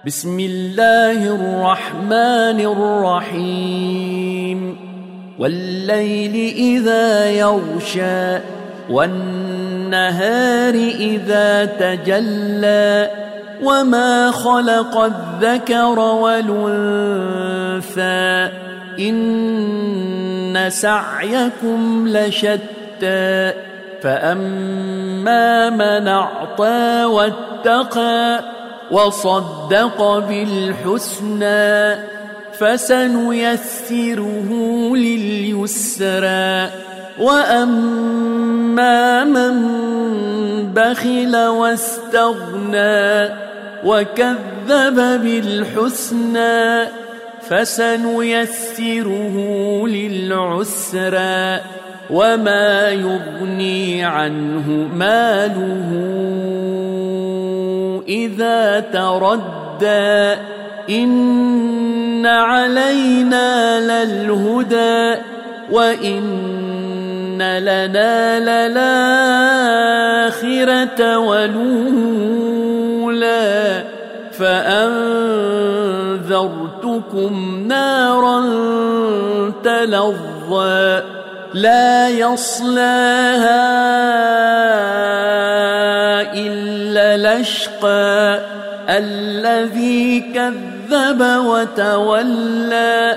بسم الله الرحمن الرحيم والليل إذا يغشى والنهار إذا تجلى وما خلق الذكر والأنثى إن سعيكم لشتى فأما من أعطى واتقى وصدق بالحسنى فسنيسره لليسرى وأما من بخل واستغنى وكذب بالحسنى فسنيسره للعسرى وما يغني عنه ماله إذا تردى إن علينا للهدى وإن لنا للآخرة والأولى فأنذرتكم نارا تلظى لا يصلاها إلا الأشقى الذي كذب وتولى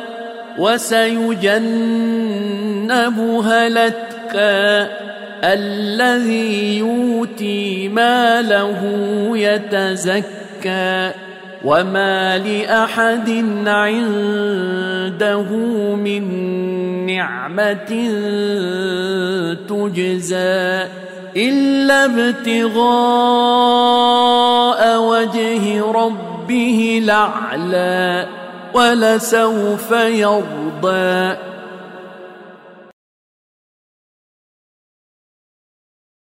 وسيجنبها الأتقى الذي يؤتي ماله يتزكى وما لأحد عنده من نعمة تجزى إلا ابتغاء وجه ربه الأعلى ولسوف يرضى